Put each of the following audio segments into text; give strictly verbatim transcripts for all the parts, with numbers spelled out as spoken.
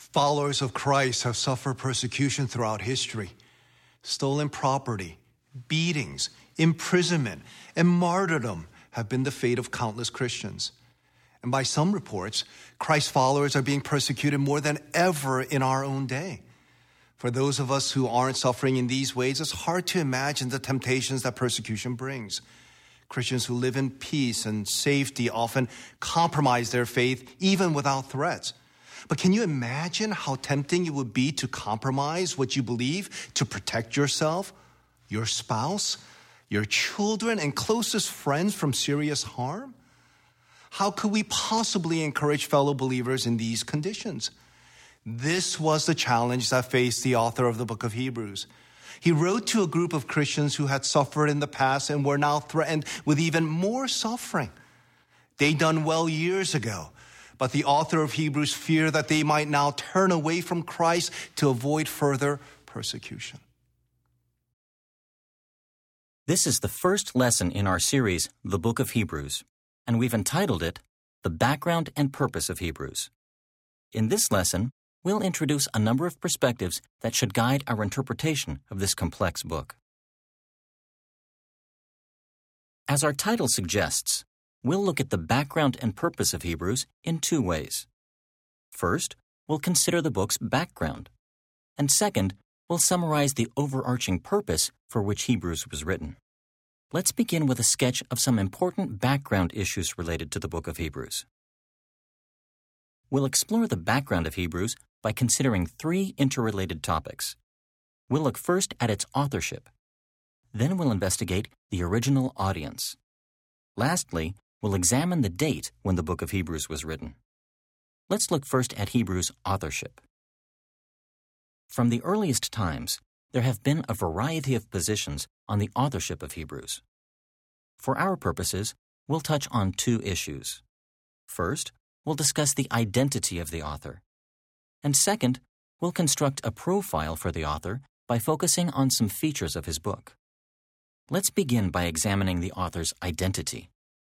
Followers of Christ have suffered persecution throughout history. Stolen property, beatings, imprisonment, and martyrdom have been the fate of countless Christians. And by some reports, Christ's followers are being persecuted more than ever in our own day. For those of us who aren't suffering in these ways, it's hard to imagine the temptations that persecution brings. Christians who live in peace and safety often compromise their faith even without threats. But can you imagine how tempting it would be to compromise what you believe to protect yourself, your spouse, your children, and closest friends from serious harm? How could we possibly encourage fellow believers in these conditions? This was the challenge that faced the author of the book of Hebrews. He wrote to a group of Christians who had suffered in the past and were now threatened with even more suffering. They'd done well years ago, but the author of Hebrews feared that they might now turn away from Christ to avoid further persecution. This is the first lesson in our series, The Book of Hebrews, and we've entitled it, The Background and Purpose of Hebrews. In this lesson, we'll introduce a number of perspectives that should guide our interpretation of this complex book. As our title suggests, we'll look at the background and purpose of Hebrews in two ways. First, we'll consider the book's background. And second, we'll summarize the overarching purpose for which Hebrews was written. Let's begin with a sketch of some important background issues related to the book of Hebrews. We'll explore the background of Hebrews by considering three interrelated topics. We'll look first at its authorship. Then we'll investigate the original audience. Lastly, we'll examine the date when the book of Hebrews was written. Let's look first at Hebrews' authorship. From the earliest times, there have been a variety of positions on the authorship of Hebrews. For our purposes, we'll touch on two issues. First, we'll discuss the identity of the author. And second, we'll construct a profile for the author by focusing on some features of his book. Let's begin by examining the author's identity.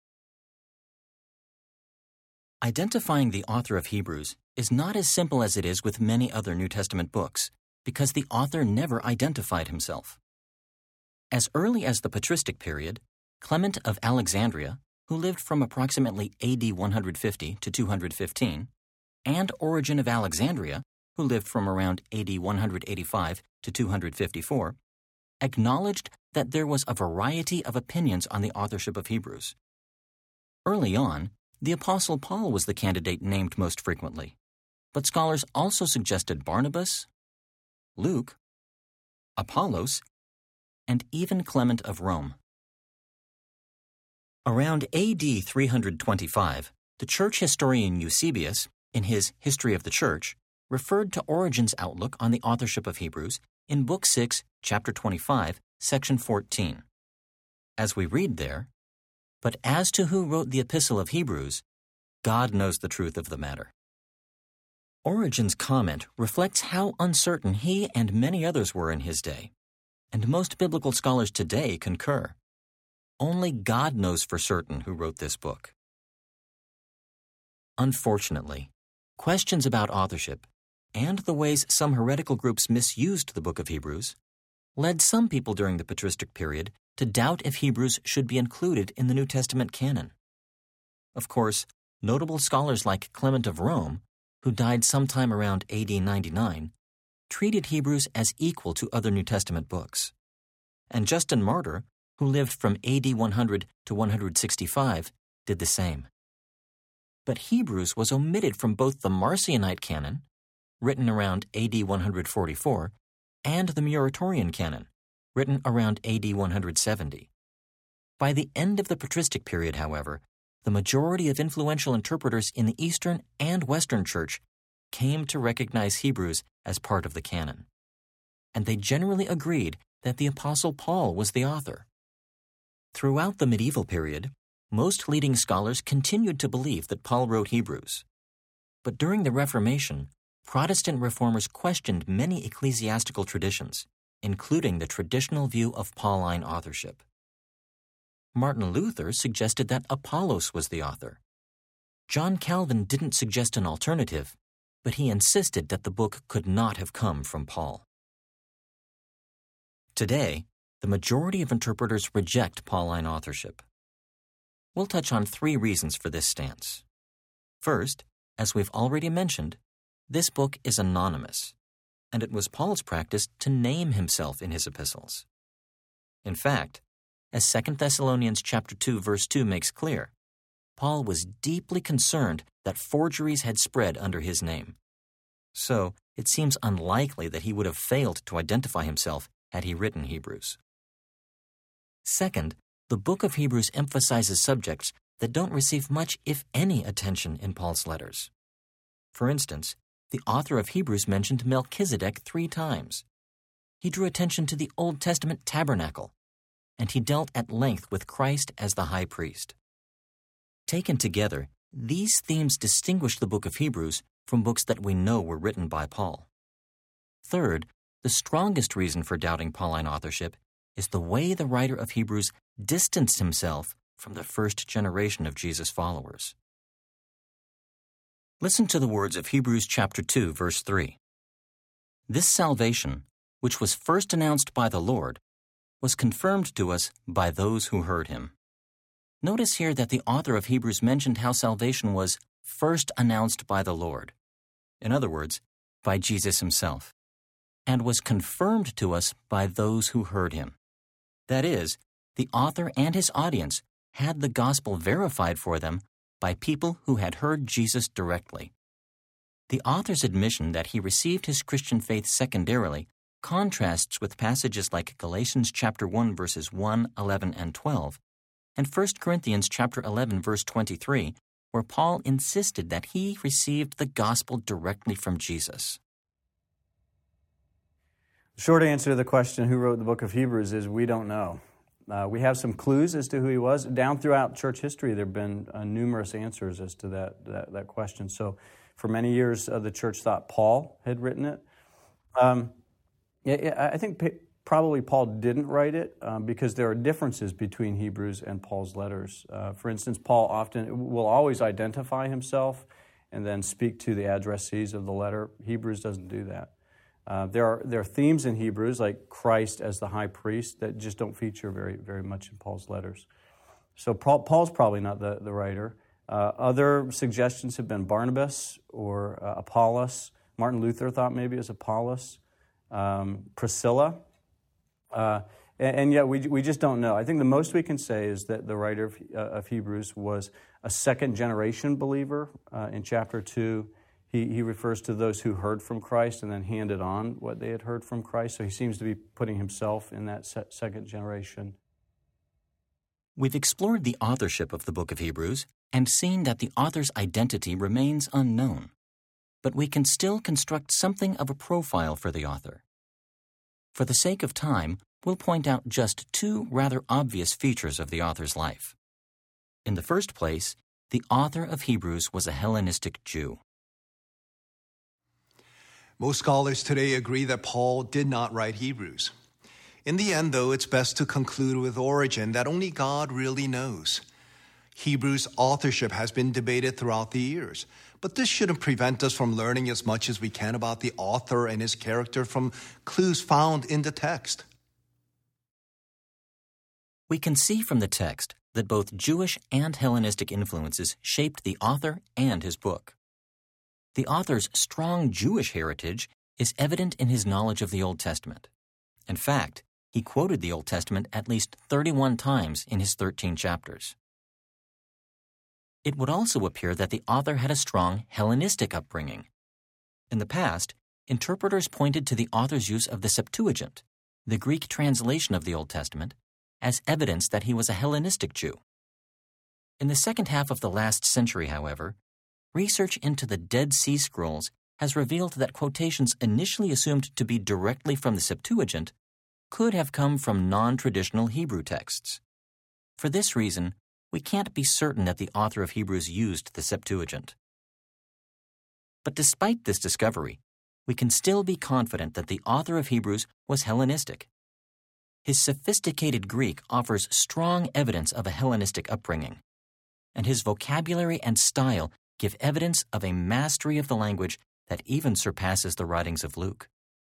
Identifying the author of Hebrews is not as simple as it is with many other New Testament books, because the author never identified himself. As early as the patristic period, Clement of Alexandria, who lived from approximately A D one fifty to two fifteen, and Origen of Alexandria, who lived from around A D one eighty-five to two fifty-four, acknowledged that there was a variety of opinions on the authorship of Hebrews. Early on, the Apostle Paul was the candidate named most frequently, but scholars also suggested Barnabas, Luke, Apollos, and even Clement of Rome. Around A D three twenty-five, the church historian Eusebius, in his History of the Church, referred to Origen's outlook on the authorship of Hebrews in Book six, Chapter twenty-five, Section fourteen. As we read there, "But as to who wrote the epistle of Hebrews, God knows the truth of the matter." Origen's comment reflects how uncertain he and many others were in his day, and most biblical scholars today concur. Only God knows for certain who wrote this book. Unfortunately, questions about authorship and the ways some heretical groups misused the book of Hebrews led some people during the patristic period to doubt if Hebrews should be included in the New Testament canon. Of course, notable scholars like Clement of Rome, who died sometime around A D ninety-nine, treated Hebrews as equal to other New Testament books. And Justin Martyr, who lived from A D one hundred to one sixty-five, did the same. But Hebrews was omitted from both the Marcionite canon, written around A D one forty-four, and the Muratorian canon, written around A D one seventy. By the end of the patristic period, however, the majority of influential interpreters in the Eastern and Western Church came to recognize Hebrews as part of the canon. And they generally agreed that the Apostle Paul was the author. Throughout the medieval period, most leading scholars continued to believe that Paul wrote Hebrews. But during the Reformation, Protestant reformers questioned many ecclesiastical traditions, including the traditional view of Pauline authorship. Martin Luther suggested that Apollos was the author. John Calvin didn't suggest an alternative, but he insisted that the book could not have come from Paul. Today, the majority of interpreters reject Pauline authorship. We'll touch on three reasons for this stance. First, as we've already mentioned, this book is anonymous, and it was Paul's practice to name himself in his epistles. In fact, as Second Thessalonians chapter two verse two makes clear, Paul was deeply concerned that forgeries had spread under his name. So, it seems unlikely that he would have failed to identify himself had he written Hebrews. Second, the book of Hebrews emphasizes subjects that don't receive much, if any, attention in Paul's letters. For instance, the author of Hebrews mentioned Melchizedek three times. He drew attention to the Old Testament tabernacle, and he dealt at length with Christ as the high priest. Taken together, these themes distinguish the book of Hebrews from books that we know were written by Paul. Third, the strongest reason for doubting Pauline authorship is the way the writer of Hebrews distanced himself from the first generation of Jesus' followers. Listen to the words of Hebrews chapter two, verse three. This salvation, which was first announced by the Lord, was confirmed to us by those who heard him. Notice here that the author of Hebrews mentioned how salvation was first announced by the Lord. In other words, by Jesus himself, and was confirmed to us by those who heard him. That is, the author and his audience had the gospel verified for them by people who had heard Jesus directly. The author's admission that he received his Christian faith secondarily contrasts with passages like Galatians chapter one verses one, eleven, and twelve, and First Corinthians chapter eleven verse twenty-three, where Paul insisted that he received the gospel directly from Jesus. The short answer to the question, who wrote the book of Hebrews, is we don't know. Uh, we have some clues as to who he was. Down throughout church history, there have been uh, numerous answers as to that, that, that question. So for many years, uh, the church thought Paul had written it. Um, yeah, I think p- probably Paul didn't write it um, because there are differences between Hebrews and Paul's letters. Uh, for instance, Paul often will always identify himself and then speak to the addressees of the letter. Hebrews doesn't do that. Uh, there are there are themes in Hebrews, like Christ as the high priest, that just don't feature very very much in Paul's letters. So Paul, Paul's probably not the, the writer. Uh, other suggestions have been Barnabas or uh, Apollos. Martin Luther thought maybe it was Apollos. Um, Priscilla. Uh, and, and yet we we just don't know. I think the most we can say is that the writer of, uh, of Hebrews was a second generation believer. Uh, in chapter two, He, he refers to those who heard from Christ and then handed on what they had heard from Christ. So he seems to be putting himself in that se- second generation. We've explored the authorship of the book of Hebrews and seen that the author's identity remains unknown. But we can still construct something of a profile for the author. For the sake of time, we'll point out just two rather obvious features of the author's life. In the first place, the author of Hebrews was a Hellenistic Jew. Most scholars today agree that Paul did not write Hebrews. In the end, though, it's best to conclude with Origen that only God really knows. Hebrews' authorship has been debated throughout the years, but this shouldn't prevent us from learning as much as we can about the author and his character from clues found in the text. We can see from the text that both Jewish and Hellenistic influences shaped the author and his book. The author's strong Jewish heritage is evident in his knowledge of the Old Testament. In fact, he quoted the Old Testament at least thirty-one times in his thirteen chapters. It would also appear that the author had a strong Hellenistic upbringing. In the past, interpreters pointed to the author's use of the Septuagint, the Greek translation of the Old Testament, as evidence that he was a Hellenistic Jew. In the second half of the last century, however, research into the Dead Sea Scrolls has revealed that quotations initially assumed to be directly from the Septuagint could have come from non-traditional Hebrew texts. For this reason, we can't be certain that the author of Hebrews used the Septuagint. But despite this discovery, we can still be confident that the author of Hebrews was Hellenistic. His sophisticated Greek offers strong evidence of a Hellenistic upbringing, and his vocabulary and style give evidence of a mastery of the language that even surpasses the writings of Luke.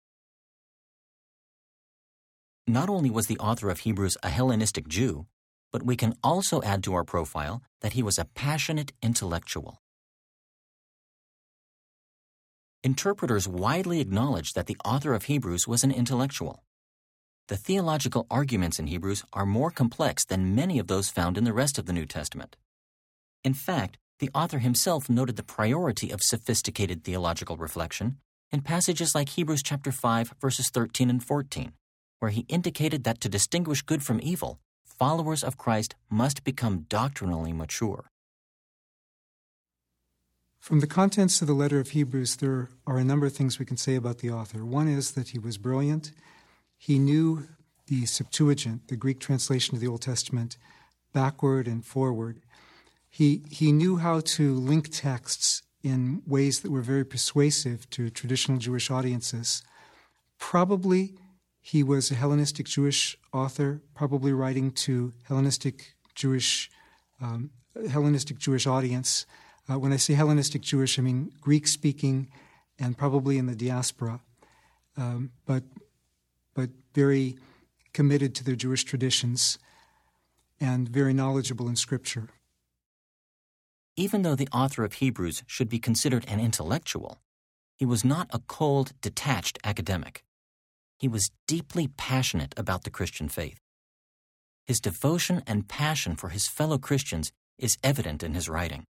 Not only was the author of Hebrews a Hellenistic Jew, but we can also add to our profile that he was a passionate intellectual. Interpreters widely acknowledge that the author of Hebrews was an intellectual. The theological arguments in Hebrews are more complex than many of those found in the rest of the New Testament. In fact, the author himself noted the priority of sophisticated theological reflection in passages like Hebrews chapter five, verses thirteen and fourteen, where he indicated that to distinguish good from evil, followers of Christ must become doctrinally mature. From the contents of the letter of Hebrews, there are a number of things we can say about the author. One is that he was brilliant. He knew the Septuagint, the Greek translation of the Old Testament, backward and forward. He, he knew how to link texts in ways that were very persuasive to traditional Jewish audiences. Probably he was a Hellenistic Jewish author, probably writing to Hellenistic Jewish, um, Hellenistic Jewish audience. Uh, when I say Hellenistic Jewish, I mean Greek-speaking and probably in the diaspora, um, but but very committed to their Jewish traditions and very knowledgeable in Scripture. Even though the author of Hebrews should be considered an intellectual, he was not a cold, detached academic. He was deeply passionate about the Christian faith. His devotion and passion for his fellow Christians is evident in his writing.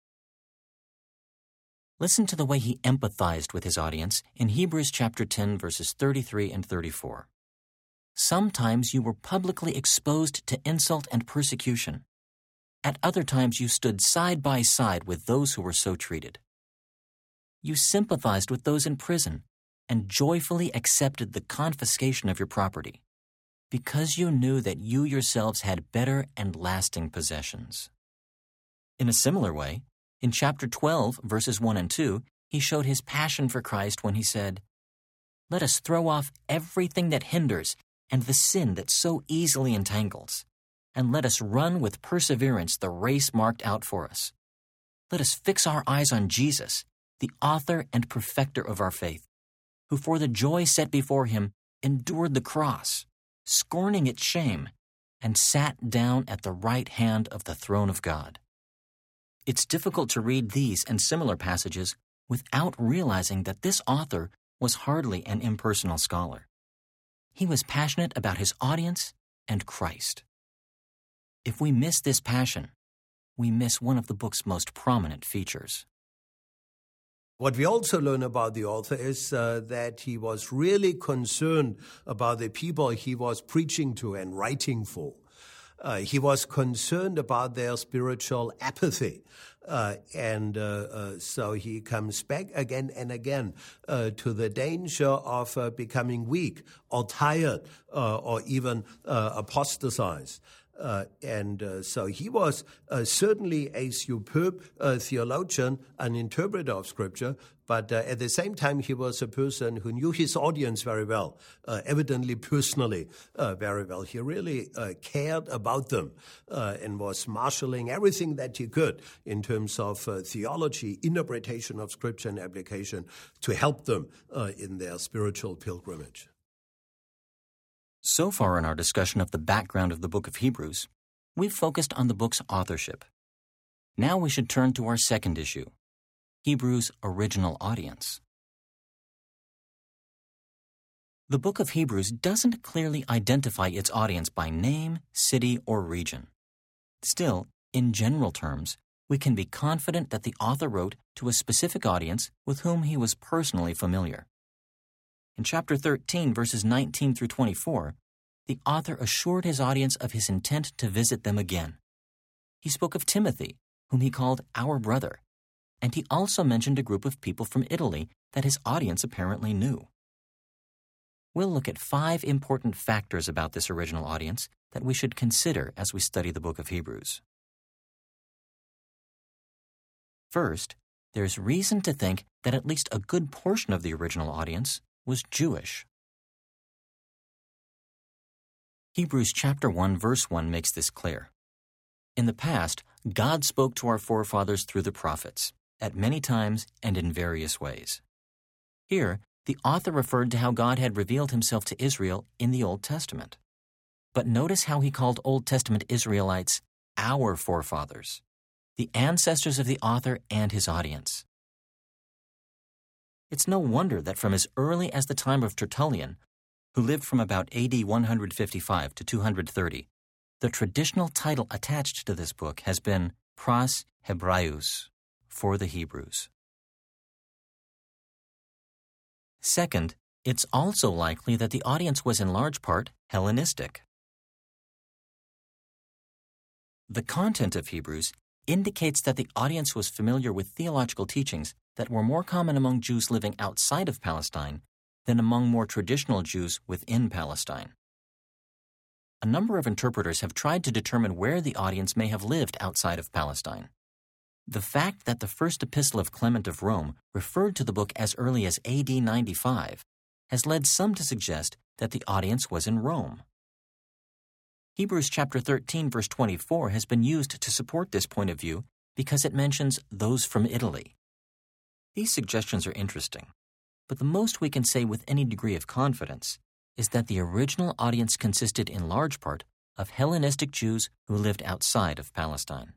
Listen to the way he empathized with his audience in Hebrews chapter ten, verses thirty-three and thirty-four. Sometimes you were publicly exposed to insult and persecution. At other times you stood side by side with those who were so treated. You sympathized with those in prison and joyfully accepted the confiscation of your property, because you knew that you yourselves had better and lasting possessions. In a similar way, in chapter twelve, verses one and two, he showed his passion for Christ when he said, "Let us throw off everything that hinders and the sin that so easily entangles, and let us run with perseverance the race marked out for us. Let us fix our eyes on Jesus, the author and perfecter of our faith, who for the joy set before him endured the cross, scorning its shame, and sat down at the right hand of the throne of God." It's difficult to read these and similar passages without realizing that this author was hardly an impersonal scholar. He was passionate about his audience and Christ. If we miss this passion, we miss one of the book's most prominent features. What we also learn about the author is uh, that he was really concerned about the people he was preaching to and writing for. Uh, he was concerned about their spiritual apathy. Uh, and uh, uh, so he comes back again and again uh, to the danger of uh, becoming weak or tired uh, or even uh, apostatized. Uh, and uh, so he was uh, certainly a superb uh, theologian, an interpreter of Scripture, but uh, at the same time he was a person who knew his audience very well, uh, evidently personally uh, very well. He really uh, cared about them uh, and was marshalling everything that he could in terms of uh, theology, interpretation of Scripture and application to help them uh, in their spiritual pilgrimage. So far in our discussion of the background of the book of Hebrews, we've focused on the book's authorship. Now we should turn to our second issue, Hebrews' original audience. The book of Hebrews doesn't clearly identify its audience by name, city, or region. Still, in general terms, we can be confident that the author wrote to a specific audience with whom he was personally familiar. In chapter thirteen, verses nineteen through twenty-four, the author assured his audience of his intent to visit them again. He spoke of Timothy, whom he called our brother, and he also mentioned a group of people from Italy that his audience apparently knew. We'll look at five important factors about this original audience that we should consider as we study the book of Hebrews. First, there's reason to think that at least a good portion of the original audience was Jewish. Hebrews chapter one, verse one makes this clear. In the past, God spoke to our forefathers through the prophets, at many times and in various ways. Here, the author referred to how God had revealed himself to Israel in the Old Testament. But notice how he called Old Testament Israelites our forefathers, the ancestors of the author and his audience. It's no wonder that from as early as the time of Tertullian, who lived from about A D one fifty-five to two thirty, the traditional title attached to this book has been Pros Hebraeus, for the Hebrews. Second, it's also likely that the audience was in large part Hellenistic. The content of Hebrews indicates that the audience was familiar with theological teachings that were more common among Jews living outside of Palestine than among more traditional Jews within Palestine. A number of interpreters have tried to determine where the audience may have lived outside of Palestine. The fact that the first epistle of Clement of Rome referred to the book as early as A D ninety-five has led some to suggest that the audience was in Rome. Hebrews chapter thirteen verse twenty-four has been used to support this point of view because it mentions those from Italy. These suggestions are interesting, but the most we can say with any degree of confidence is that the original audience consisted in large part of Hellenistic Jews who lived outside of Palestine.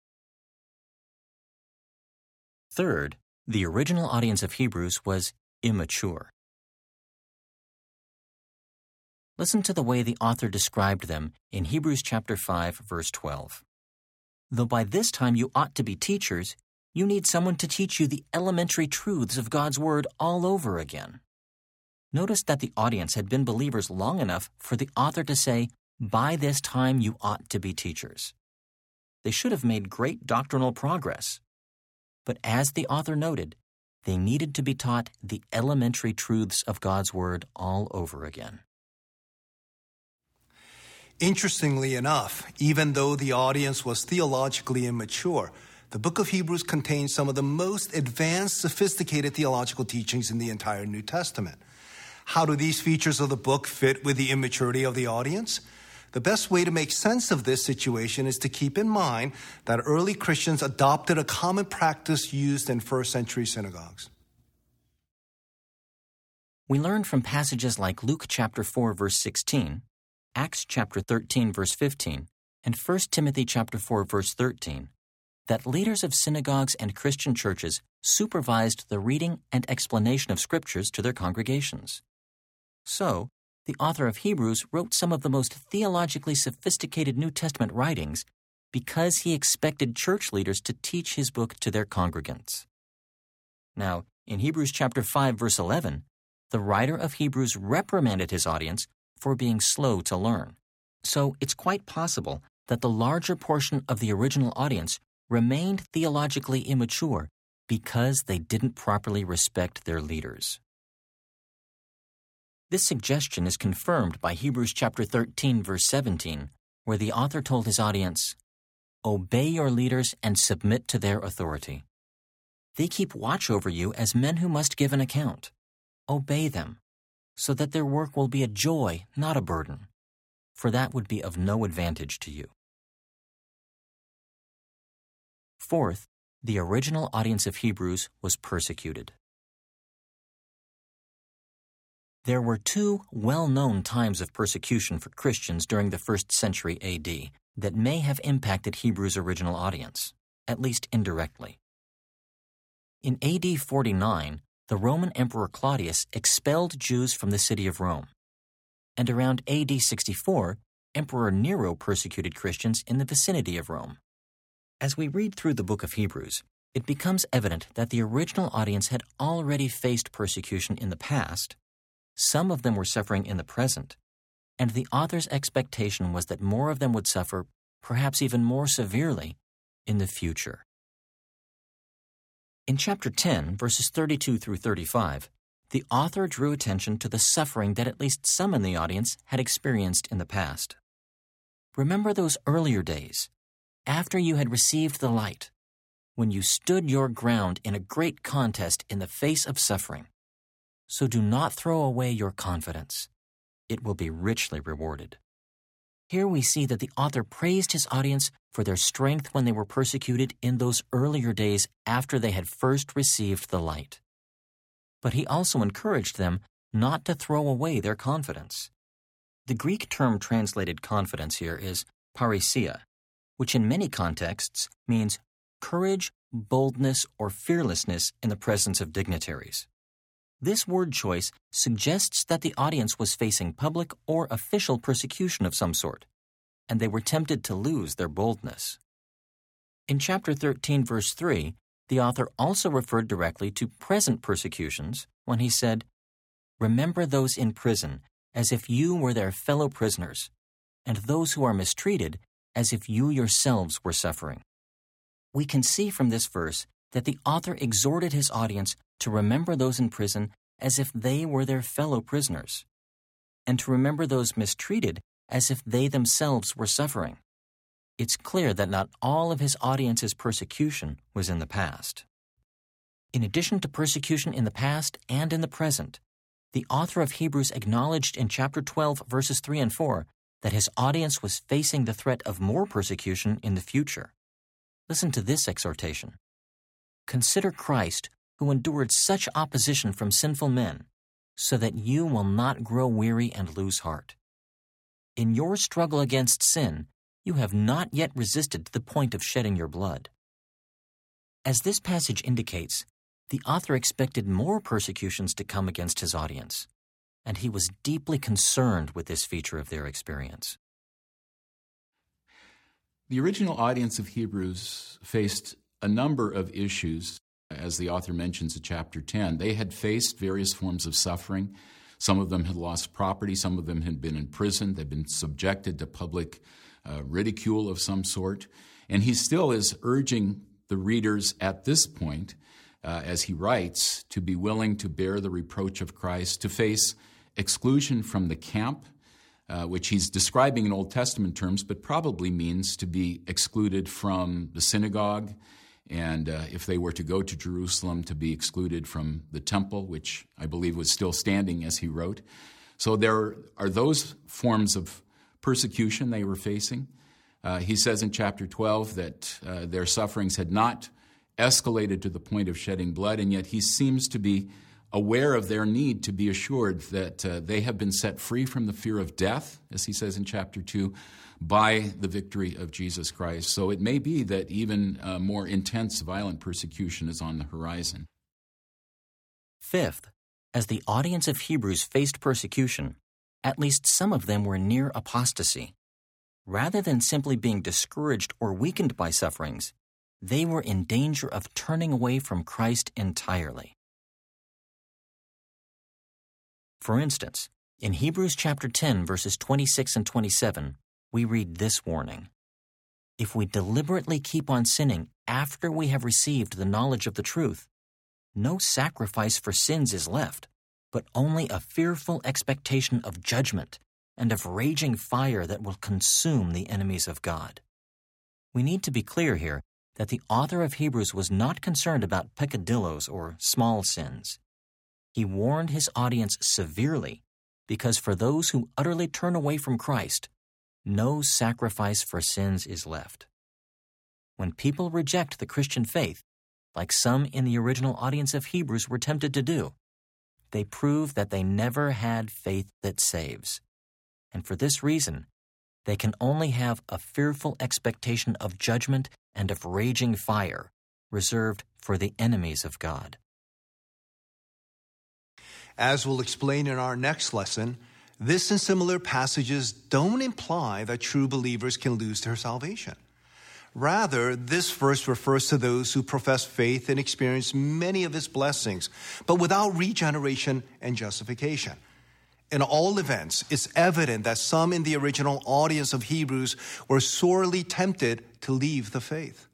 Third, the original audience of Hebrews was immature. Listen to the way the author described them in Hebrews chapter five, verse twelve. Though by this time you ought to be teachers, you need someone to teach you the elementary truths of God's Word all over again. Notice that the audience had been believers long enough for the author to say, by this time you ought to be teachers. They should have made great doctrinal progress. But as the author noted, they needed to be taught the elementary truths of God's Word all over again. Interestingly enough, even though the audience was theologically immature, the book of Hebrews contains some of the most advanced, sophisticated theological teachings in the entire New Testament. How do these features of the book fit with the immaturity of the audience? The best way to make sense of this situation is to keep in mind that early Christians adopted a common practice used in first century synagogues. We learn from passages like Luke chapter four, verse sixteen, Acts chapter thirteen, verse fifteen, and First Timothy chapter four, verse thirteen, that leaders of synagogues and Christian churches supervised the reading and explanation of scriptures to their congregations. So, the author of Hebrews wrote some of the most theologically sophisticated New Testament writings because he expected church leaders to teach his book to their congregants. Now, in Hebrews chapter five, verse eleven, the writer of Hebrews reprimanded his audience for being slow to learn. So it's quite possible that the larger portion of the original audience remained theologically immature because they didn't properly respect their leaders. This suggestion is confirmed by Hebrews chapter thirteen, verse seventeen, where the author told his audience, "Obey your leaders and submit to their authority. They keep watch over you as men who must give an account. Obey them, so that their work will be a joy, not a burden, for that would be of no advantage to you." Fourth, the original audience of Hebrews was persecuted. There were two well-known times of persecution for Christians during the first century A D that may have impacted Hebrews' original audience, at least indirectly. In A D forty-nine, the Roman Emperor Claudius expelled Jews from the city of Rome. And around A D sixty-four, Emperor Nero persecuted Christians in the vicinity of Rome. As we read through the book of Hebrews, it becomes evident that the original audience had already faced persecution in the past. Some of them were suffering in the present, and the author's expectation was that more of them would suffer, perhaps even more severely, in the future. In chapter ten, verses thirty-two through thirty-five, the author drew attention to the suffering that at least some in the audience had experienced in the past. Remember those earlier days, after you had received the light, when you stood your ground in a great contest in the face of suffering. So do not throw away your confidence. It will be richly rewarded. Here we see that the author praised his audience for their strength when they were persecuted in those earlier days after they had first received the light. but he also encouraged them not to throw away their confidence. The Greek term translated confidence here is parrhesia, which in many contexts means courage, boldness, or fearlessness in the presence of dignitaries. This word choice suggests that the audience was facing public or official persecution of some sort, and they were tempted to lose their boldness. In chapter thirteen, verse three, the author also referred directly to present persecutions when he said, "Remember those in prison as if you were their fellow prisoners, and those who are mistreated as if you yourselves were suffering." We can see from this verse that the author exhorted his audience to remember those in prison as if they were their fellow prisoners, and to remember those mistreated as if they themselves were suffering. It's clear that not all of his audience's persecution was in the past. In addition to persecution in the past and in the present, the author of Hebrews acknowledged in chapter twelve, verses three and four, that his audience was facing the threat of more persecution in the future. Listen to this exhortation. "Consider Christ, who endured such opposition from sinful men, so that you will not grow weary and lose heart. In your struggle against sin, you have not yet resisted to the point of shedding your blood." As this passage indicates, the author expected more persecutions to come against his audience, and he was deeply concerned with this feature of their experience. The original audience of Hebrews faced a number of issues, as the author mentions in chapter ten. They had faced various forms of suffering. Some of them had lost property. Some of them had been in prison. They'd been subjected to public uh, ridicule of some sort. And he still is urging the readers at this point, uh, as he writes, to be willing to bear the reproach of Christ, to face exclusion from the camp, Uh, which he's describing in Old Testament terms, but probably means to be excluded from the synagogue, and uh, if they were to go to Jerusalem, to be excluded from the temple, which I believe was still standing as he wrote. So there are those forms of persecution they were facing. Uh, he says in chapter twelve that uh, their sufferings had not escalated to the point of shedding blood, and yet he seems to be aware of their need to be assured that uh, they have been set free from the fear of death, as he says in chapter two, by the victory of Jesus Christ. So it may be that even uh, more intense, violent persecution is on the horizon. Fifth, as the audience of Hebrews faced persecution, at least some of them were near apostasy. Rather than simply being discouraged or weakened by sufferings, they were in danger of turning away from Christ entirely. For instance, in Hebrews chapter ten, verses twenty-six and twenty-seven, we read this warning. "If we deliberately keep on sinning after we have received the knowledge of the truth, no sacrifice for sins is left, but only a fearful expectation of judgment and of raging fire that will consume the enemies of God." We need to be clear here that the author of Hebrews was not concerned about peccadillos or small sins. He warned his audience severely because for those who utterly turn away from Christ, no sacrifice for sins is left. When people reject the Christian faith, like some in the original audience of Hebrews were tempted to do, they prove that they never had faith that saves. And for this reason, they can only have a fearful expectation of judgment and of raging fire reserved for the enemies of God. As we'll explain in our next lesson, this and similar passages don't imply that true believers can lose their salvation. Rather, this verse refers to those who profess faith and experience many of his blessings, but without regeneration and justification. In all events, it's evident that some in the original audience of Hebrews were sorely tempted to leave the faith.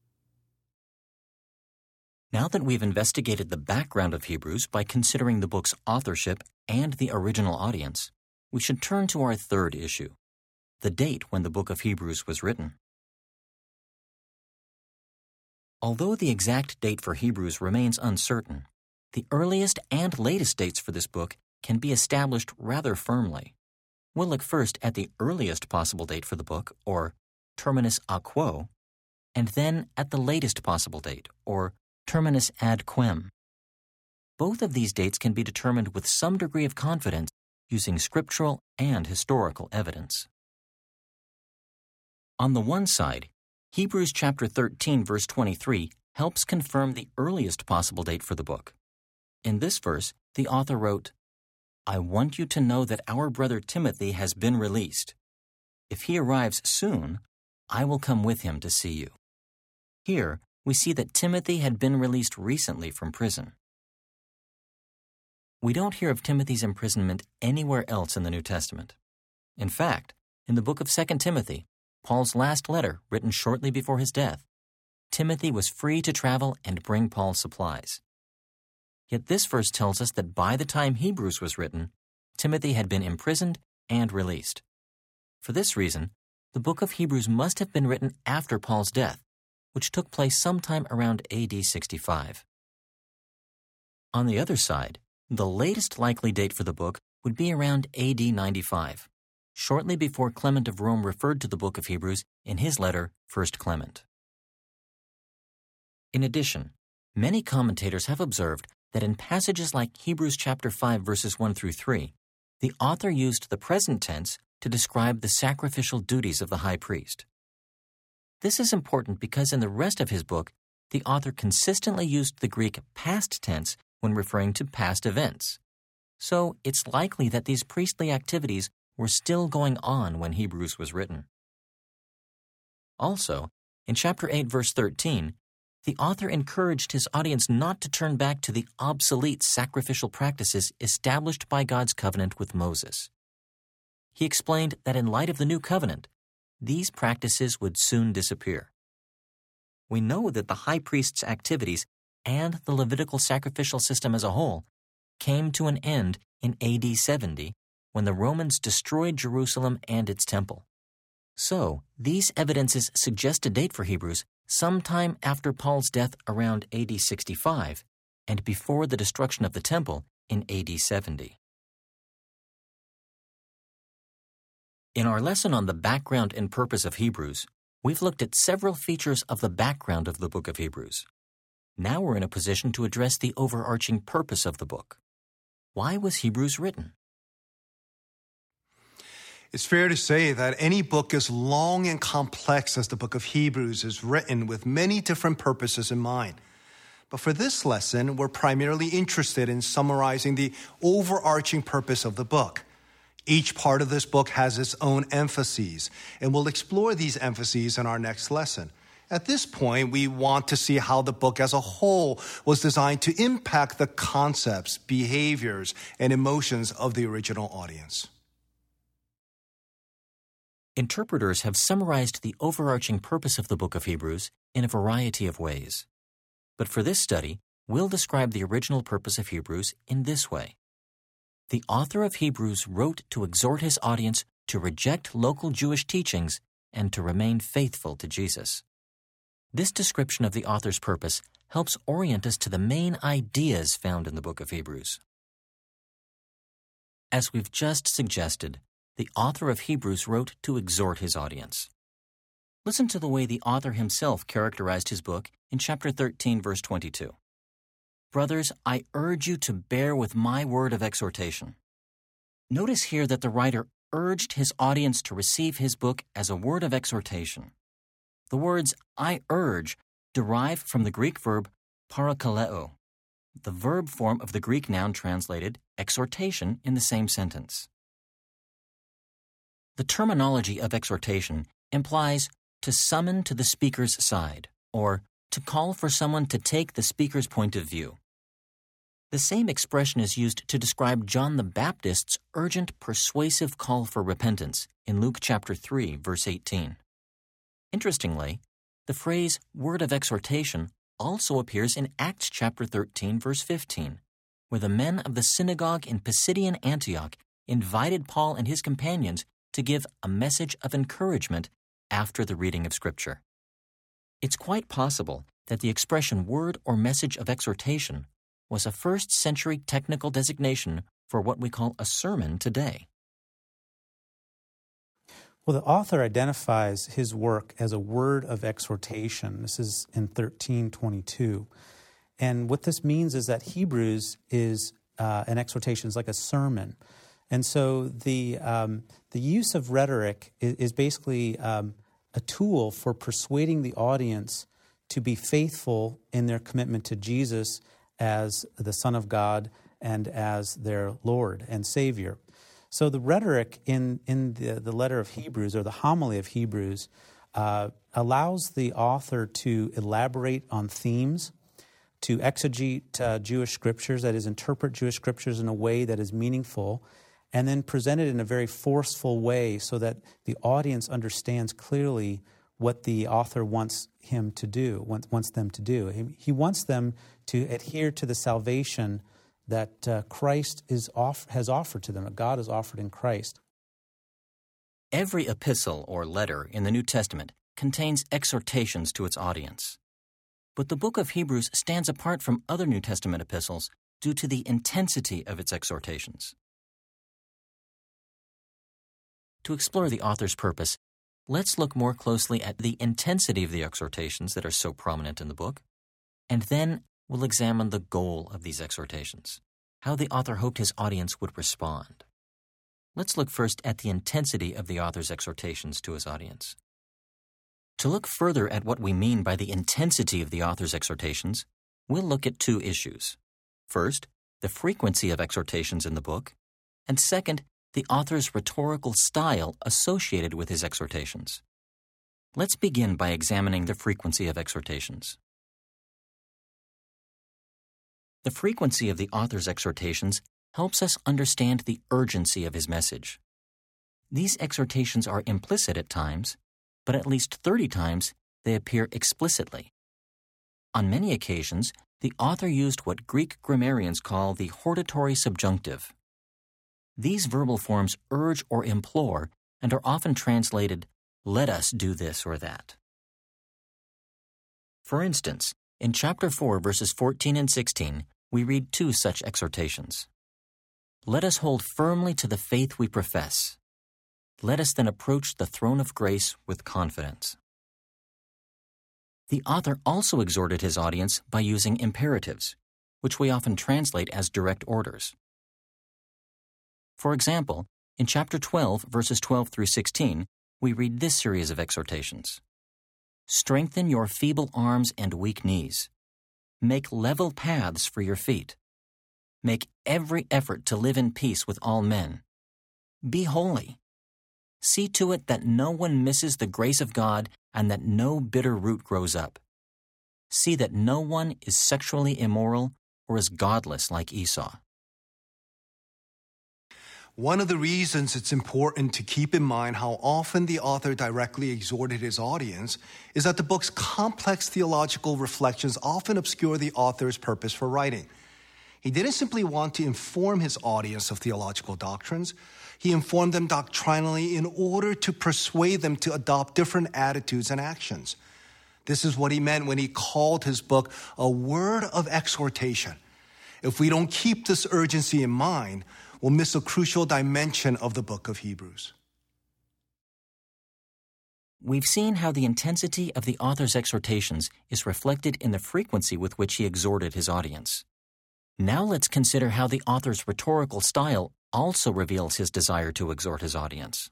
Now that we've investigated the background of Hebrews by considering the book's authorship and the original audience, we should turn to our third issue, the date when the book of Hebrews was written. Although the exact date for Hebrews remains uncertain, the earliest and latest dates for this book can be established rather firmly. We'll look first at the earliest possible date for the book, or terminus a quo, and then at the latest possible date, or terminus ad quem. both of these dates can be determined with some degree of confidence using scriptural and historical evidence. On the one side, Hebrews chapter thirteen verse twenty-three helps confirm the earliest possible date for the book. In this verse, the author wrote, "I want you to know that our brother Timothy has been released. If he arrives soon, I will come with him to see you." Here, we see that Timothy had been released recently from prison. We don't hear of Timothy's imprisonment anywhere else in the New Testament. In fact, in the book of Second Timothy, Paul's last letter, written shortly before his death, Timothy was free to travel and bring Paul supplies. Yet this verse tells us that by the time Hebrews was written, Timothy had been imprisoned and released. For this reason, the book of Hebrews must have been written after Paul's death, which took place sometime around A D sixty-five. On the other side, the latest likely date for the book would be around A D ninety-five, shortly before Clement of Rome referred to the book of Hebrews in his letter, First Clement. In addition, many commentators have observed that in passages like Hebrews chapter five verses one through three, the author used the present tense to describe the sacrificial duties of the high priest. This is important because in the rest of his book, the author consistently used the Greek past tense when referring to past events. So it's likely that these priestly activities were still going on when Hebrews was written. Also, in chapter eight verse thirteen, the author encouraged his audience not to turn back to the obsolete sacrificial practices established by God's covenant with Moses. He explained that in light of the new covenant, these practices would soon disappear. We know that the high priest's activities and the Levitical sacrificial system as a whole came to an end in A D seventy when the Romans destroyed Jerusalem and its temple. So, these evidences suggest a date for Hebrews sometime after Paul's death around A D sixty-five and before the destruction of the temple in A D seventy. In our lesson on the background and purpose of Hebrews, we've looked at several features of the background of the book of Hebrews. Now we're in a position to address the overarching purpose of the book. Why was Hebrews written? It's fair to say that any book as long and complex as the book of Hebrews is written with many different purposes in mind. But for this lesson, we're primarily interested in summarizing the overarching purpose of the book. Each part of this book has its own emphases, and we'll explore these emphases in our next lesson. At this point, we want to see how the book as a whole was designed to impact the concepts, behaviors, and emotions of the original audience. Interpreters have summarized the overarching purpose of the book of Hebrews in a variety of ways. But for this study, we'll describe the original purpose of Hebrews in this way. The author of Hebrews wrote to exhort his audience to reject local Jewish teachings and to remain faithful to Jesus. This description of the author's purpose helps orient us to the main ideas found in the book of Hebrews. As we've just suggested, the author of Hebrews wrote to exhort his audience. Listen to the way the author himself characterized his book in chapter thirteen, verse twenty-two. "Brothers, I urge you to bear with my word of exhortation." Notice here that the writer urged his audience to receive his book as a word of exhortation. The words "I urge" derive from the Greek verb parakaleo, the verb form of the Greek noun translated exhortation in the same sentence. The terminology of exhortation implies to summon to the speaker's side, or to call for someone to take the speaker's point of view. The same expression is used to describe John the Baptist's urgent, persuasive call for repentance in Luke chapter three, verse eighteen. Interestingly, the phrase word of exhortation also appears in Acts chapter thirteen, verse fifteen, where the men of the synagogue in Pisidian Antioch invited Paul and his companions to give a message of encouragement after the reading of Scripture. It's quite possible that the expression word or message of exhortation was a first century technical designation for what we call a sermon today. Well, the author identifies his work as a word of exhortation. This is in thirteen twenty-two. And what this means is that Hebrews is uh, an exhortation, is like a sermon. And so the um, the use of rhetoric is, is basically um, a tool for persuading the audience to be faithful in their commitment to Jesus as the Son of God and as their Lord and Savior. So the rhetoric in, in the, the letter of Hebrews, or the homily of Hebrews, uh, allows the author to elaborate on themes, to exegete uh, Jewish scriptures, that is, interpret Jewish scriptures in a way that is meaningful, and then present it in a very forceful way so that the audience understands clearly what the author wants him to do, wants, wants them to do. He, he wants them to adhere to the salvation that uh, Christ is off, has offered to them, that God has offered in Christ. Every epistle or letter in the New Testament contains exhortations to its audience. But the book of Hebrews stands apart from other New Testament epistles due to the intensity of its exhortations. To explore the author's purpose, let's look more closely at the intensity of the exhortations that are so prominent in the book, and then we'll examine the goal of these exhortations, how the author hoped his audience would respond. Let's look first at the intensity of the author's exhortations to his audience. To look further at what we mean by the intensity of the author's exhortations, we'll look at two issues. First, the frequency of exhortations in the book, and second, the author's rhetorical style associated with his exhortations. Let's begin by examining the frequency of exhortations. The frequency of the author's exhortations helps us understand the urgency of his message. These exhortations are implicit at times, but at least thirty times they appear explicitly. On many occasions, the author used what Greek grammarians call the hortatory subjunctive. These verbal forms urge or implore and are often translated, "Let us do this or that." For instance, in chapter four, verses fourteen and sixteen, we read two such exhortations. "Let us hold firmly to the faith we profess. Let us then approach the throne of grace with confidence." The author also exhorted his audience by using imperatives, which we often translate as direct orders. For example, in chapter twelve, verses twelve through sixteen, we read this series of exhortations. "Strengthen your feeble arms and weak knees. Make level paths for your feet. Make every effort to live in peace with all men. Be holy. See to it that no one misses the grace of God and that no bitter root grows up. See that no one is sexually immoral or is godless like Esau." One of the reasons it's important to keep in mind how often the author directly exhorted his audience is that the book's complex theological reflections often obscure the author's purpose for writing. He didn't simply want to inform his audience of theological doctrines. He informed them doctrinally in order to persuade them to adopt different attitudes and actions. This is what he meant when he called his book a word of exhortation. If we don't keep this urgency in mind, we'll miss a crucial dimension of the book of Hebrews. We've seen how the intensity of the author's exhortations is reflected in the frequency with which he exhorted his audience. Now let's consider how the author's rhetorical style also reveals his desire to exhort his audience.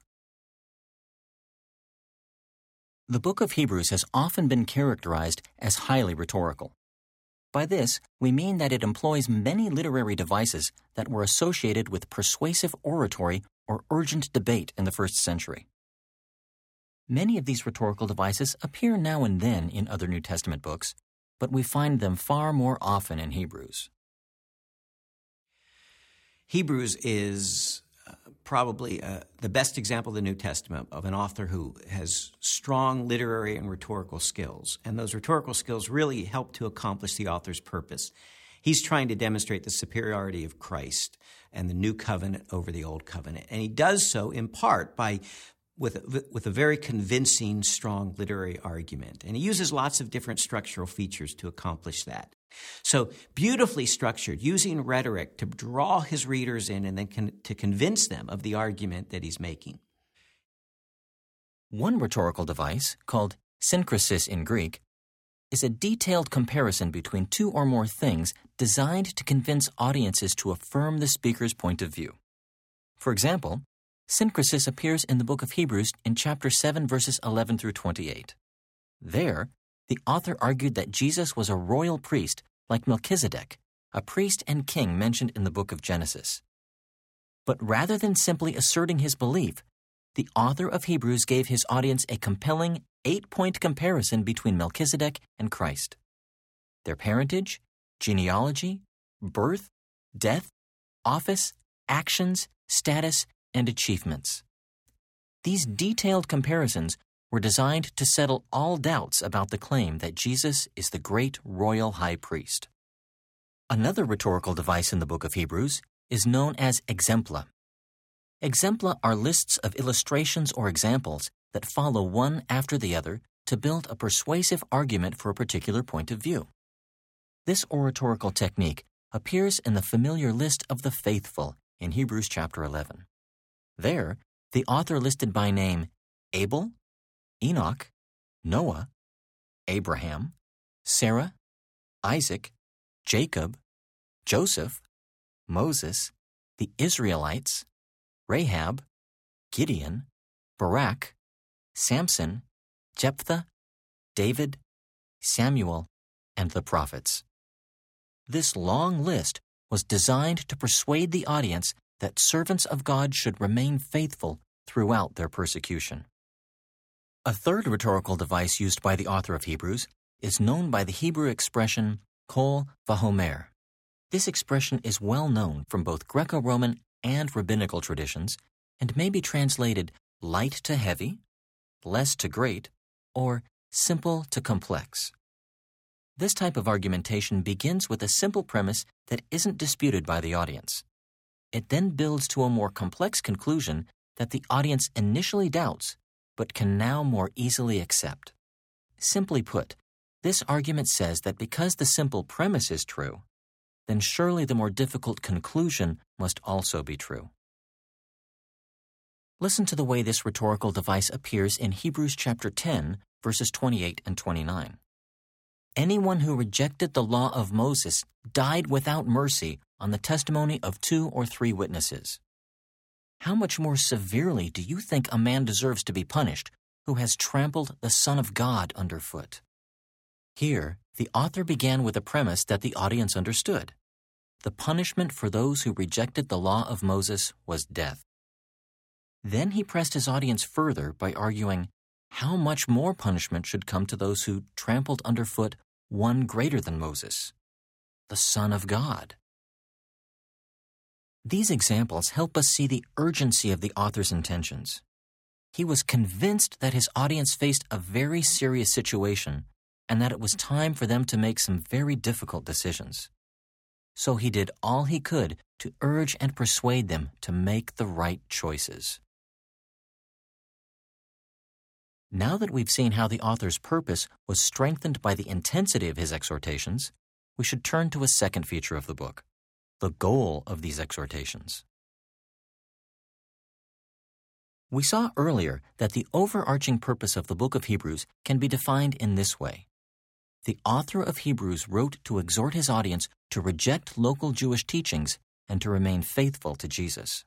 The book of Hebrews has often been characterized as highly rhetorical. By this, we mean that it employs many literary devices that were associated with persuasive oratory or urgent debate in the first century. Many of these rhetorical devices appear now and then in other New Testament books, but we find them far more often in Hebrews. Hebrews is uh, probably uh, the best example of the New Testament of an author who has strong literary and rhetorical skills. And those rhetorical skills really help to accomplish the author's purpose. He's trying to demonstrate the superiority of Christ and the new covenant over the old covenant. And he does so in part by with, with a very convincing, strong literary argument. And he uses lots of different structural features to accomplish that. So beautifully structured, using rhetoric to draw his readers in and then con- to convince them of the argument that he's making. One rhetorical device, called synkrisis in Greek, is a detailed comparison between two or more things designed to convince audiences to affirm the speaker's point of view. For example, synkresis appears in the book of Hebrews in chapter seven, verses eleven through twenty-eight. There, the author argued that Jesus was a royal priest like Melchizedek, a priest and king mentioned in the book of Genesis. But rather than simply asserting his belief, the author of Hebrews gave his audience a compelling eight-point comparison between Melchizedek and Christ. Their parentage, genealogy, birth, death, office, actions, status, and achievements. These detailed comparisons were designed to settle all doubts about the claim that Jesus is the great royal high priest. Another rhetorical device in the book of Hebrews is known as exempla. Exempla are lists of illustrations or examples that follow one after the other to build a persuasive argument for a particular point of view. This oratorical technique appears in the familiar list of the faithful in Hebrews chapter eleven. There, the author listed by name Abel, Enoch, Noah, Abraham, Sarah, Isaac, Jacob, Joseph, Moses, the Israelites, Rahab, Gideon, Barak, Samson, Jephthah, David, Samuel, and the prophets. This long list was designed to persuade the audience that servants of God should remain faithful throughout their persecution. A third rhetorical device used by the author of Hebrews is known by the Hebrew expression kol vahomer. This expression is well known from both Greco-Roman and rabbinical traditions and may be translated light to heavy, less to great, or simple to complex. This type of argumentation begins with a simple premise that isn't disputed by the audience. It then builds to a more complex conclusion that the audience initially doubts, but can now more easily accept. Simply put, this argument says that because the simple premise is true, then surely the more difficult conclusion must also be true. Listen to the way this rhetorical device appears in Hebrews chapter ten, verses twenty-eight and twenty-nine. Anyone who rejected the law of Moses died without mercy on the testimony of two or three witnesses. How much more severely do you think a man deserves to be punished who has trampled the Son of God underfoot? Here, the author began with a premise that the audience understood. The punishment for those who rejected the law of Moses was death. Then he pressed his audience further by arguing how much more punishment should come to those who trampled underfoot one greater than Moses, the Son of God. These examples help us see the urgency of the author's intentions. He was convinced that his audience faced a very serious situation and that it was time for them to make some very difficult decisions. So he did all he could to urge and persuade them to make the right choices. Now that we've seen how the author's purpose was strengthened by the intensity of his exhortations, we should turn to a second feature of the book, the goal of these exhortations. We saw earlier that the overarching purpose of the book of Hebrews can be defined in this way. The author of Hebrews wrote to exhort his audience to reject local Jewish teachings and to remain faithful to Jesus.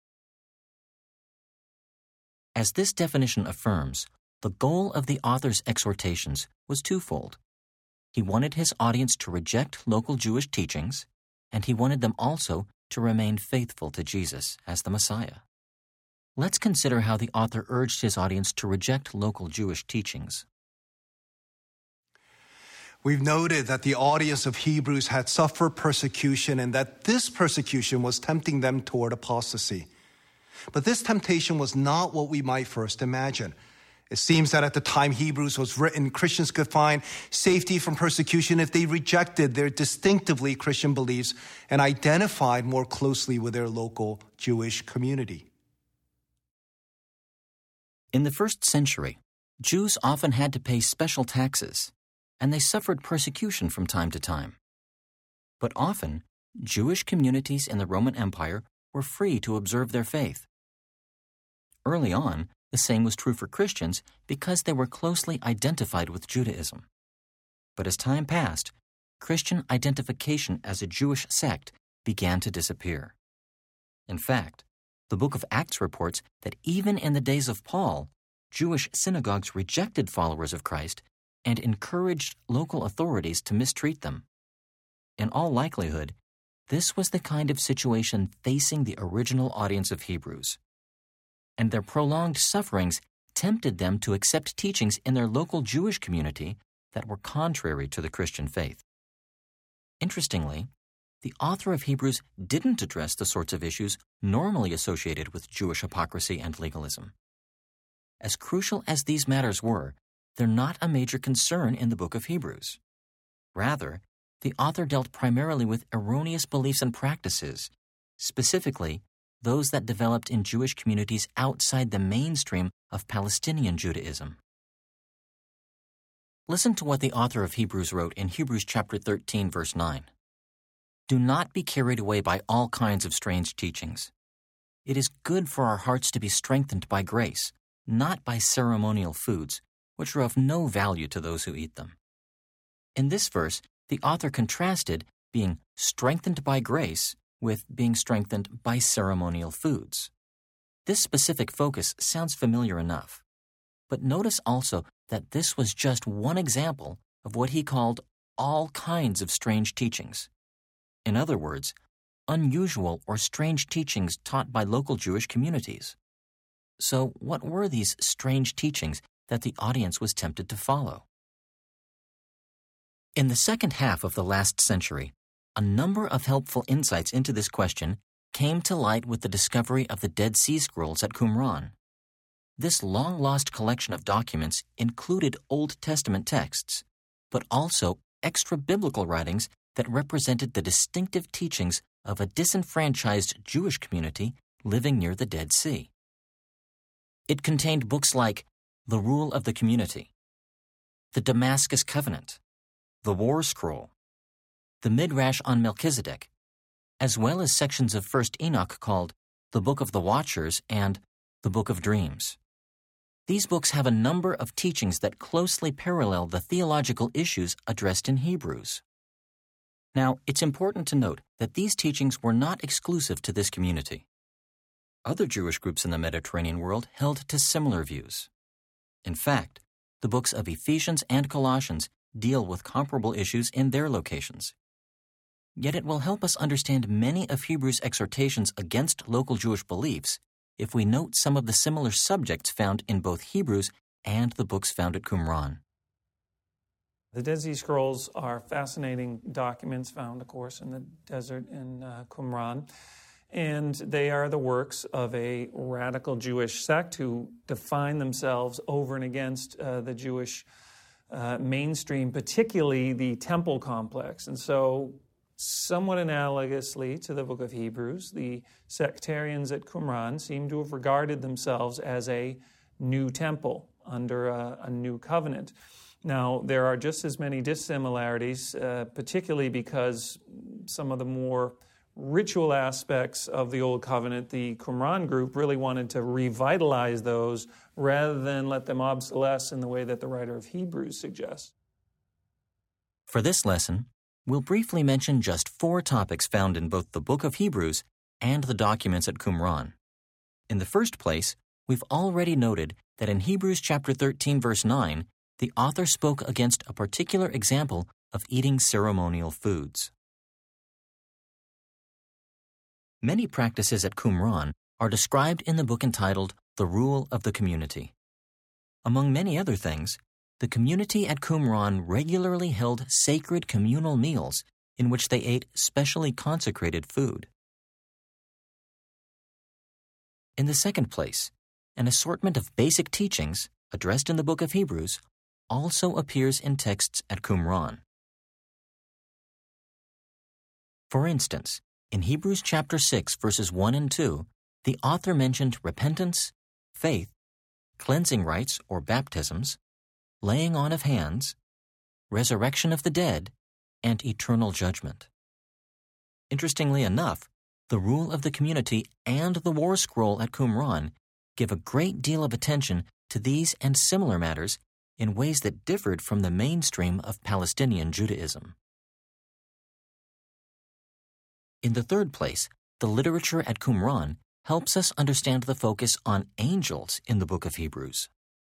As this definition affirms, the goal of the author's exhortations was twofold. He wanted his audience to reject local Jewish teachings, and he wanted them also to remain faithful to Jesus as the Messiah. Let's consider how the author urged his audience to reject local Jewish teachings. We've noted that the audience of Hebrews had suffered persecution and that this persecution was tempting them toward apostasy. But this temptation was not what we might first imagine. It seems that at the time Hebrews was written, Christians could find safety from persecution if they rejected their distinctively Christian beliefs and identified more closely with their local Jewish community. In the first century, Jews often had to pay special taxes, and they suffered persecution from time to time. But often, Jewish communities in the Roman Empire were free to observe their faith. Early on, the same was true for Christians because they were closely identified with Judaism. But as time passed, Christian identification as a Jewish sect began to disappear. In fact, the book of Acts reports that even in the days of Paul, Jewish synagogues rejected followers of Christ and encouraged local authorities to mistreat them. In all likelihood, this was the kind of situation facing the original audience of Hebrews. And their prolonged sufferings tempted them to accept teachings in their local Jewish community that were contrary to the Christian faith. Interestingly, the author of Hebrews didn't address the sorts of issues normally associated with Jewish hypocrisy and legalism. As crucial as these matters were, they're not a major concern in the book of Hebrews. Rather, the author dealt primarily with erroneous beliefs and practices, specifically those that developed in Jewish communities outside the mainstream of Palestinian Judaism. Listen to what the author of Hebrews wrote in Hebrews chapter thirteen, verse nine. Do not be carried away by all kinds of strange teachings. It is good for our hearts to be strengthened by grace, not by ceremonial foods, which are of no value to those who eat them. In this verse, the author contrasted being strengthened by grace with being strengthened by ceremonial foods. This specific focus sounds familiar enough, but notice also that this was just one example of what he called all kinds of strange teachings. In other words, unusual or strange teachings taught by local Jewish communities. So, what were these strange teachings that the audience was tempted to follow? In the second half of the last century, a number of helpful insights into this question came to light with the discovery of the Dead Sea Scrolls at Qumran. This long-lost collection of documents included Old Testament texts, but also extra-biblical writings that represented the distinctive teachings of a disenfranchised Jewish community living near the Dead Sea. It contained books like The Rule of the Community, The Damascus Covenant, The War Scroll, The Midrash on Melchizedek, as well as sections of First Enoch called The Book of the Watchers and The Book of Dreams. These books have a number of teachings that closely parallel the theological issues addressed in Hebrews. Now, it's important to note that these teachings were not exclusive to this community. Other Jewish groups in the Mediterranean world held to similar views. In fact, the books of Ephesians and Colossians deal with comparable issues in their locations. Yet it will help us understand many of Hebrews' exhortations against local Jewish beliefs if we note some of the similar subjects found in both Hebrews and the books found at Qumran. The Dead Sea Scrolls are fascinating documents found, of course, in the desert in uh, Qumran. And they are the works of a radical Jewish sect who define themselves over and against uh, the Jewish uh, mainstream, particularly the temple complex. And so, somewhat analogously to the book of Hebrews, the sectarians at Qumran seem to have regarded themselves as a new temple under a, a new covenant. Now, there are just as many dissimilarities, uh, particularly because some of the more ritual aspects of the Old Covenant, the Qumran group really wanted to revitalize those rather than let them obsolesce in the way that the writer of Hebrews suggests. For this lesson, we'll briefly mention just four topics found in both the book of Hebrews and the documents at Qumran. In the first place, we've already noted that in Hebrews chapter thirteen, verse nine, the author spoke against a particular example of eating ceremonial foods. Many practices at Qumran are described in the book entitled The Rule of the Community. Among many other things, the community at Qumran regularly held sacred communal meals in which they ate specially consecrated food. In the second place, an assortment of basic teachings addressed in the book of Hebrews also appears in texts at Qumran. For instance, in Hebrews chapter six, verses one and two, the author mentioned repentance, faith, cleansing rites or baptisms, laying on of hands, resurrection of the dead, and eternal judgment. Interestingly enough, the Rule of the Community and the War Scroll at Qumran give a great deal of attention to these and similar matters in ways that differed from the mainstream of Palestinian Judaism. In the third place, the literature at Qumran helps us understand the focus on angels in the book of Hebrews.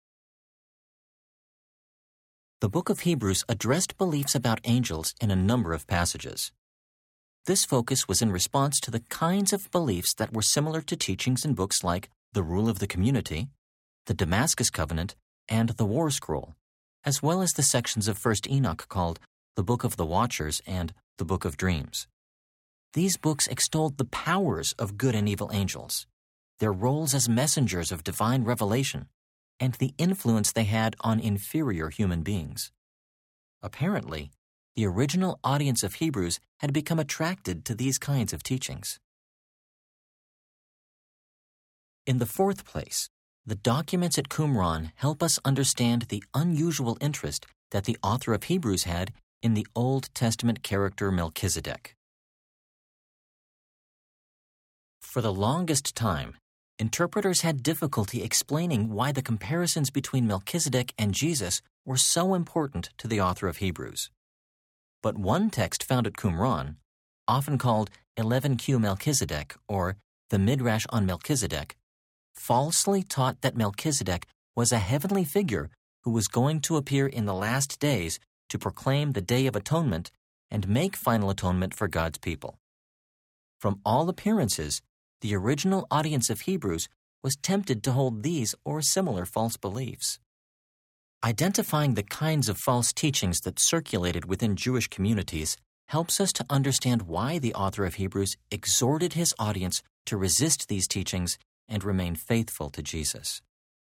The book of Hebrews addressed beliefs about angels in a number of passages. This focus was in response to the kinds of beliefs that were similar to teachings in books like The Rule of the Community, the Damascus Covenant, and the War Scroll, as well as the sections of First Enoch called the Book of the Watchers and the Book of Dreams. These books extolled the powers of good and evil angels, their roles as messengers of divine revelation, and the influence they had on inferior human beings. Apparently, the original audience of Hebrews had become attracted to these kinds of teachings. In the fourth place, the documents at Qumran help us understand the unusual interest that the author of Hebrews had in the Old Testament character Melchizedek. For the longest time, interpreters had difficulty explaining why the comparisons between Melchizedek and Jesus were so important to the author of Hebrews. But one text found at Qumran, often called eleven Q Melchizedek or the Midrash on Melchizedek, falsely taught that Melchizedek was a heavenly figure who was going to appear in the last days to proclaim the Day of Atonement and make final atonement for God's people. From all appearances, the original audience of Hebrews was tempted to hold these or similar false beliefs. Identifying the kinds of false teachings that circulated within Jewish communities helps us to understand why the author of Hebrews exhorted his audience to resist these teachings and remain faithful to Jesus.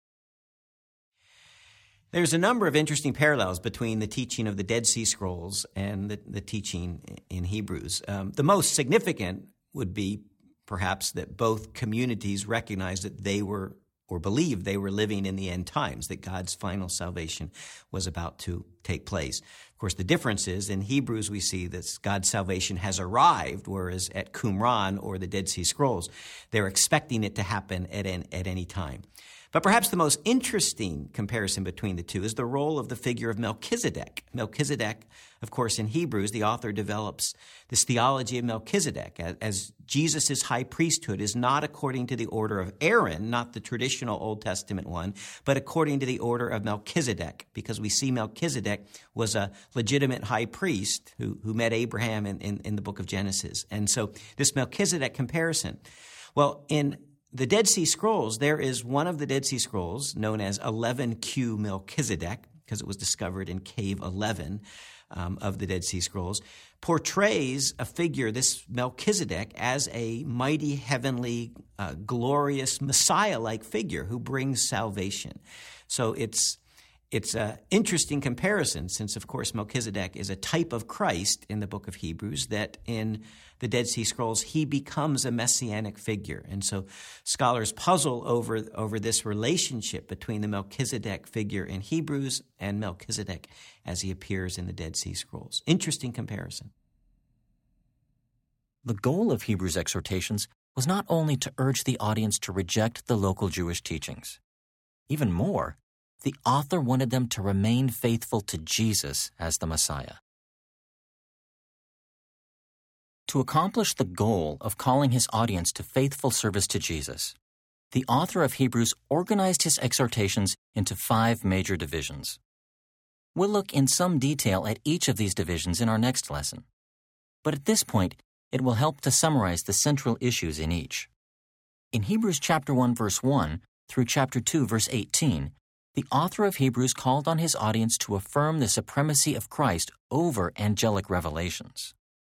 There's a number of interesting parallels between the teaching of the Dead Sea Scrolls and the, the teaching in Hebrews. Um, the most significant would be perhaps that both communities recognized that they were or believed they were living in the end times, that God's final salvation was about to take place. Of course, the difference is in Hebrews we see that God's salvation has arrived, whereas at Qumran or the Dead Sea Scrolls, they're expecting it to happen at, an, at any time. But perhaps the most interesting comparison between the two is the role of the figure of Melchizedek. Melchizedek, of course, in Hebrews, the author develops this theology of Melchizedek as Jesus' high priesthood is not according to the order of Aaron, not the traditional Old Testament one, but according to the order of Melchizedek, because we see Melchizedek was a legitimate high priest who, who met Abraham in, in, in the book of Genesis. And so this Melchizedek comparison, well, in the Dead Sea Scrolls, there is one of the Dead Sea Scrolls known as eleven Q Melchizedek, because it was discovered in Cave eleven um, of the Dead Sea Scrolls, portrays a figure, this Melchizedek, as a mighty, heavenly, uh, glorious, Messiah-like figure who brings salvation. So it's It's an interesting comparison since, of course, Melchizedek is a type of Christ in the book of Hebrews, that in the Dead Sea Scrolls, he becomes a messianic figure. And so scholars puzzle over, over this relationship between the Melchizedek figure in Hebrews and Melchizedek as he appears in the Dead Sea Scrolls. Interesting comparison. The goal of Hebrews' exhortations was not only to urge the audience to reject the local Jewish teachings. Even more, the author wanted them to remain faithful to Jesus as the Messiah. To accomplish the goal of calling his audience to faithful service to Jesus, the author of Hebrews organized his exhortations into five major divisions. We'll look in some detail at each of these divisions in our next lesson. But at this point, it will help to summarize the central issues in each. In Hebrews chapter one, verse one through chapter two, verse eighteen, the author of Hebrews called on his audience to affirm the supremacy of Christ over angelic revelations.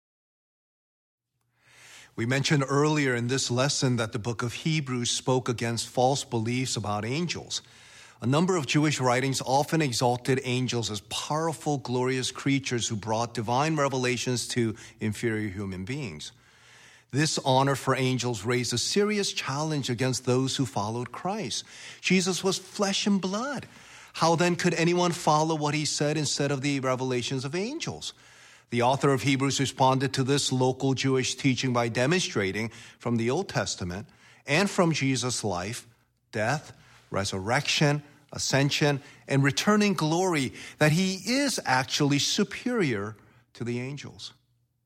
We mentioned earlier in this lesson that the book of Hebrews spoke against false beliefs about angels. A number of Jewish writings often exalted angels as powerful, glorious creatures who brought divine revelations to inferior human beings. This honor for angels raised a serious challenge against those who followed Christ. Jesus was flesh and blood. How then could anyone follow what he said instead of the revelations of angels? The author of Hebrews responded to this local Jewish teaching by demonstrating from the Old Testament and from Jesus' life, death, resurrection, ascension, and returning glory, that he is actually superior to the angels.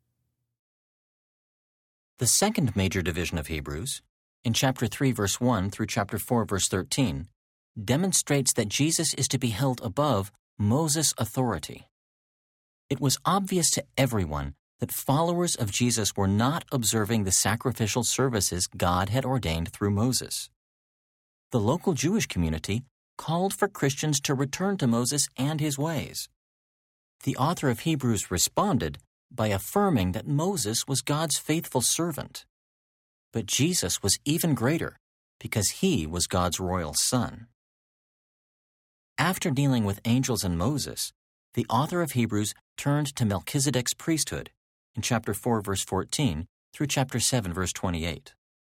The second major division of Hebrews, in chapter three, verse one through chapter four, verse thirteen, demonstrates that Jesus is to be held above Moses' authority. It was obvious to everyone that followers of Jesus were not observing the sacrificial services God had ordained through Moses. The local Jewish community called for Christians to return to Moses and his ways. The author of Hebrews responded by affirming that Moses was God's faithful servant. But Jesus was even greater because he was God's royal son. After dealing with angels and Moses, the author of Hebrews turned to Melchizedek's priesthood in chapter four, verse fourteen through chapter seven, verse twenty-eight.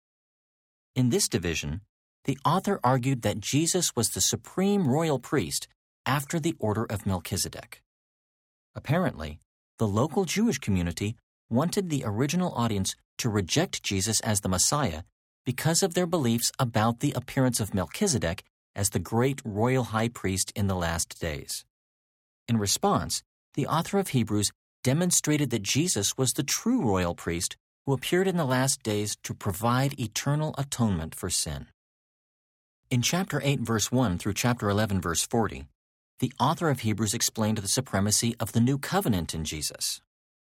In this division, the author argued that Jesus was the supreme royal priest after the order of Melchizedek. Apparently, the local Jewish community wanted the original audience to reject Jesus as the Messiah because of their beliefs about the appearance of Melchizedek as the great royal high priest in the last days. In response, the author of Hebrews demonstrated that Jesus was the true royal priest who appeared in the last days to provide eternal atonement for sin. In chapter eight, verse one through chapter eleven, verse forty, the author of Hebrews explained the supremacy of the new covenant in Jesus.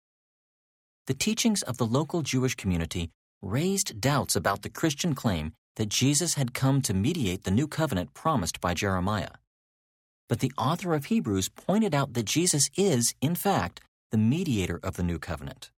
The teachings of the local Jewish community raised doubts about the Christian claim that Jesus had come to mediate the new covenant promised by Jeremiah. But the author of Hebrews pointed out that Jesus is, in fact, the mediator of the new covenant.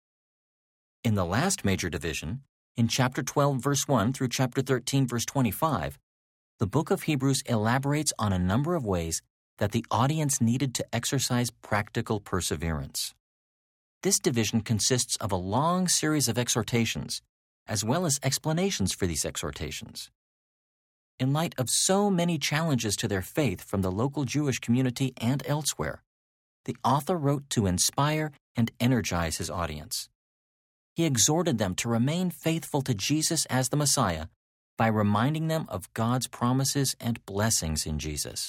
In the last major division, in chapter twelve, verse one through chapter thirteen, verse twenty-five, the book of Hebrews elaborates on a number of ways that the audience needed to exercise practical perseverance. This division consists of a long series of exhortations, as well as explanations for these exhortations. In light of so many challenges to their faith from the local Jewish community and elsewhere, the author wrote to inspire and energize his audience. He exhorted them to remain faithful to Jesus as the Messiah by reminding them of God's promises and blessings in Jesus.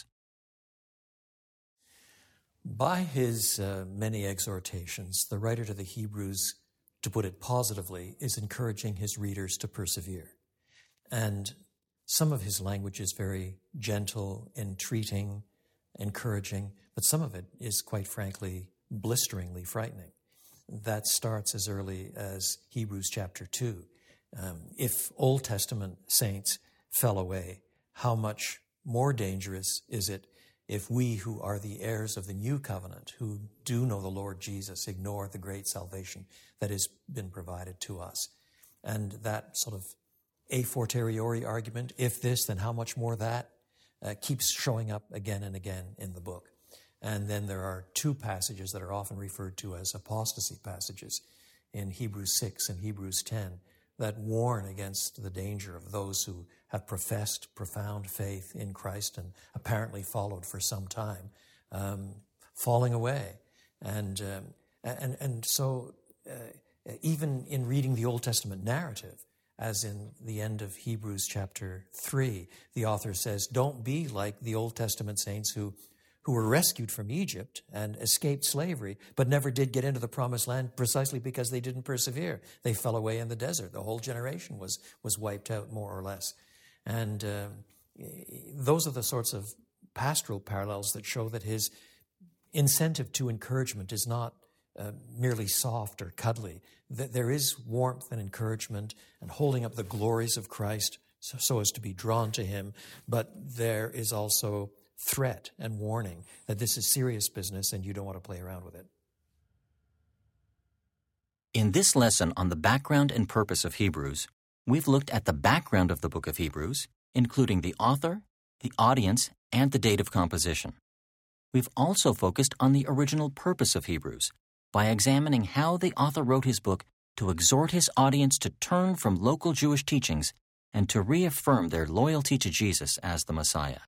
By his uh, many exhortations, the writer to the Hebrews, to put it positively, is encouraging his readers to persevere. And some of his language is very gentle, entreating, encouraging, but some of it is, quite frankly, blisteringly frightening. That starts as early as Hebrews chapter two. Um, if Old Testament saints fell away, how much more dangerous is it if we who are the heirs of the new covenant, who do know the Lord Jesus, ignore the great salvation that has been provided to us? And that sort of a fortiori argument, if this, then how much more that, uh, keeps showing up again and again in the book. And then there are two passages that are often referred to as apostasy passages in Hebrews six and Hebrews ten that warn against the danger of those who have professed profound faith in Christ and apparently followed for some time, um, falling away. And um, and and so uh, even in reading the Old Testament narrative, as in the end of Hebrews chapter three, the author says, don't be like the Old Testament saints who who were rescued from Egypt and escaped slavery, but never did get into the promised land precisely because they didn't persevere. They fell away in the desert. The whole generation was was wiped out, more or less. And uh, those are the sorts of pastoral parallels that show that his incentive to encouragement is not uh, merely soft or cuddly. That there is warmth and encouragement and holding up the glories of Christ so, so as to be drawn to him, but there is also threat and warning that this is serious business and you don't want to play around with it. In this lesson on the background and purpose of Hebrews, we've looked at the background of the book of Hebrews, including the author, the audience, and the date of composition. We've also focused on the original purpose of Hebrews by examining how the author wrote his book to exhort his audience to turn from local Jewish teachings and to reaffirm their loyalty to Jesus as the Messiah.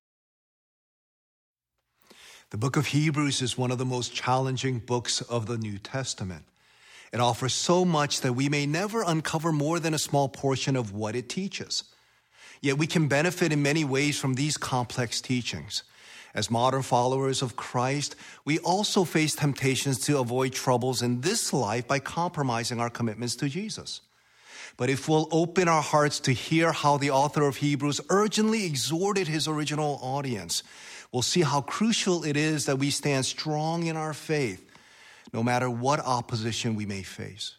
The book of Hebrews is one of the most challenging books of the New Testament. It offers so much that we may never uncover more than a small portion of what it teaches. Yet we can benefit in many ways from these complex teachings. As modern followers of Christ, we also face temptations to avoid troubles in this life by compromising our commitments to Jesus. But if we'll open our hearts to hear how the author of Hebrews urgently exhorted his original audience, we'll see how crucial it is that we stand strong in our faith, no matter what opposition we may face.